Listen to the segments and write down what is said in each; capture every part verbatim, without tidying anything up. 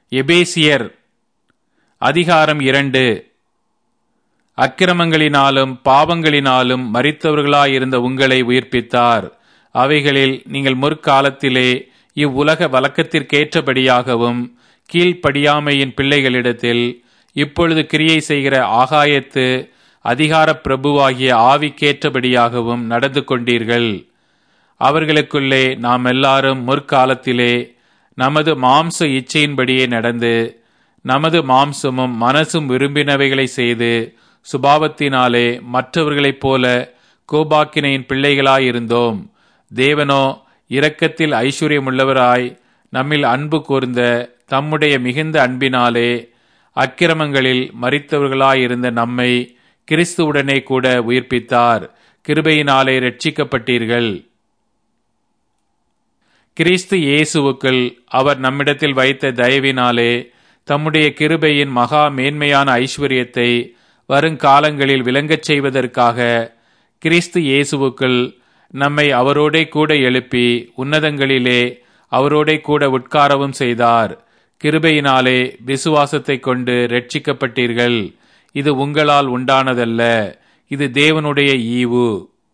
எபேசியர் அதிகாரம் இரண்டு. அக்கிரமங்களினாலும் பாவங்களினாலும் மரித்தவர்களாயிருந்த உங்களை உயிர்ப்பித்தார். அவைகளில் நீங்கள் முற்காலத்திலே இவ்வுலக வழக்கத்திற்கேற்றபடியாகவும் கீழ்ப்படியாமையின் பிள்ளைகளிடத்தில் இப்பொழுது கிரியை செய்கிற ஆகாயத்து அதிகார பிரபுவாகிய ஆவிக்கேற்றபடியாகவும் நடந்து கொண்டீர்கள். அவர்களுக்குள்ளே நாம் எல்லாரும் முற்காலத்திலே நமது மாம்ச இச்சையின்படியே நடந்து நமது மாம்சமும் மனசும் விரும்பினவைகளை செய்து சுபாவத்தினாலே மற்றவர்களைப் போல கோபாக்கினையின் பிள்ளைகளாயிருந்தோம். தேவனோ இரக்கத்தில் ஐஸ்வர்யமுள்ளவராய் நம்மில் அன்பு கூர்ந்த தம்முடைய மிகுந்த அன்பினாலே அக்கிரமங்களில் மரித்தவர்களாயிருந்த நம்மை கிறிஸ்துவுடனே கூட உயிர்ப்பித்தார். கிருபையினாலே இரட்சிக்கப்பட்டீர்கள். கிறிஸ்து இயேசுவுக்குள் அவர் நம்மிடத்தில் வைத்த தயவினாலே தம்முடைய கிருபையின் மகா மேன்மையான ஐஸ்வர்யத்தை வருங்காலங்களில் விளங்கச் செய்வதற்காக கிறிஸ்து இயேசுவுக்குள் நம்மை அவரோடே கூட எழுப்பி உன்னதங்களிலே அவரோடே கூட உட்காரவும் செய்தார். கிருபையினாலே விசுவாசத்தை கொண்டு இரட்சிக்கப்பட்டீர்கள். இது உங்களால் உண்டானதல்ல, இது தேவனுடைய ஈவு.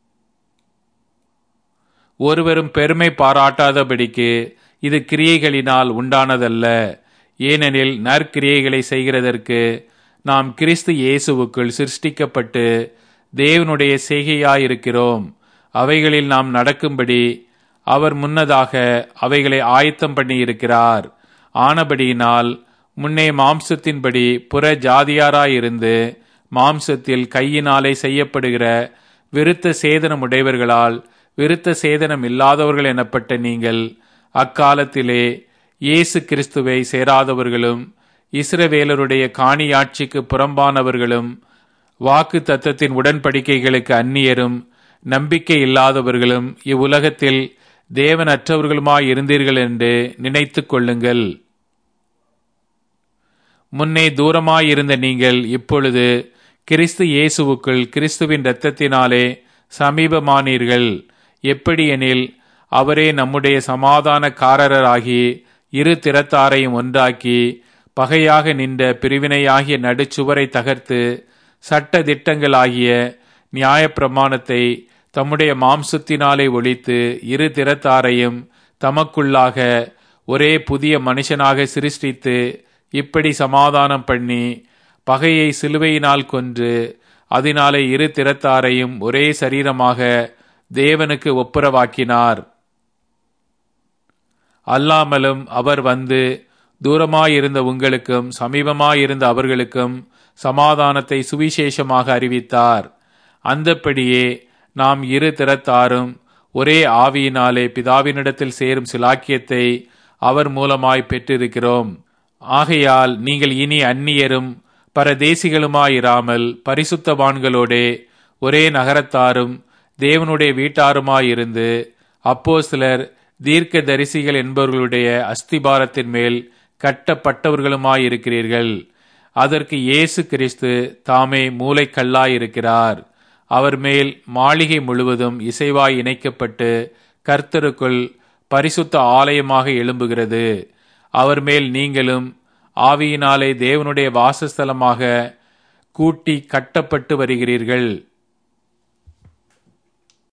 ஒருவரும் பெருமை பாராட்டாதபடிக்கு இது கிரியைகளினால் உண்டானதல்ல. ஏனெனில் நற்கிரியைகளை செய்கிறதற்கு நாம் கிறிஸ்து இயேசுவுக்குள் சிருஷ்டிக்கப்பட்டு தேவனுடைய செய்கையாயிருக்கிறோம். அவைகளில் நாம் நடக்கும்படி அவர் முன்னதாக அவைகளை ஆயத்தம் பண்ணி இருக்கிறார். ஆனபடியினால் முன்னே மாம்சத்தின்படி புற ஜாதியாராயிருந்து மாம்சத்தில் கையினாலே செய்யப்படுகிற விருத்த சேதனம் உடையவர்களால் விருத்த சேதனம் இல்லாதவர்கள் எனப்பட்ட நீங்கள் அக்காலத்திலே இயேசு கிறிஸ்துவை சேராதவர்களும் இஸ்ரவேலருடைய காணியாட்சிக்கு புறம்பானவர்களும் வாக்கு தத்தத்தின் உடன்படிக்கைகளுக்கு அந்நியரும் நம்பிக்கை இல்லாதவர்களும் இவ்வுலகத்தில் தேவனற்றவர்களுமாய் இருந்தீர்கள் என்று நினைத்து கொள்ளுங்கள். முன்னே தூரமாயிருந்த நீங்கள் இப்பொழுது கிறிஸ்து இயேசுவுக்குள் கிறிஸ்துவின் இரத்தத்தினாலே சமீபமானீர்கள். எப்படியெனில் அவரே நம்முடைய சமாதானக்காரராகி இரு திறத்தாரையும் ஒன்றாக்கி பகையாக நின்ற பிரிவினையாகிய நடுச்சுவரை தகர்த்து சட்ட திட்டங்களாகிய நியாயப்பிரமாணத்தை தம்முடைய மாம்சத்தினாலே ஒழித்து இரு திறத்தாரையும் தமக்குள்ளாக ஒரே புதிய மனுஷனாக சிருஷ்டித்து இப்படி சமாதானம் பண்ணி பகையை சிலுவையினால் கொன்று அதனாலே இரு திறத்தாரையும் ஒரே சரீரமாக தேவனுக்கு ஒப்புரவாக்கினார். அல்லாமலும் அவர் வந்து தூரமாயிருந்த உங்களுக்கும் சமீபமாயிருந்த அவர்களுக்கும் சமாதானத்தை சுவிசேஷமாக அறிவித்தார். அந்தப்படியே நாம் இரு திறத்தாரும் ஒரே ஆவியினாலே பிதாவினிடத்தில் சேரும் சிலாக்கியத்தை அவர் மூலமாய் பெற்றிருக்கிறோம். ஆகையால் நீங்கள் இனி அந்நியரும் பரதேசிகளுமாயிராமல் பரிசுத்தவான்களோடே ஒரே நகரத்தாரும் தேவனுடைய வீட்டாருமாயிருந்து அப்போஸ்தலர் தீர்க்க தரிசிகள் என்பவர்களுடைய அஸ்திபாரத்தின் மேல் கட்டப்பட்டவர்களுமாயிருக்கிறீர்கள். அதற்கு இயேசு கிறிஸ்து தாமே மூலைக்கல்லாயிருக்கிறார். அவர் மேல் மாளிகை முழுவதும் இசைவாய் இணைக்கப்பட்டு கர்த்தருக்குள் பரிசுத்த ஆலயமாக எழும்புகிறது. அவர் மேல் நீங்களும் ஆவியினாலே தேவனுடைய வாசஸ்தலமாக கூட்டி கட்டப்பட்டு வருகிறீர்கள்.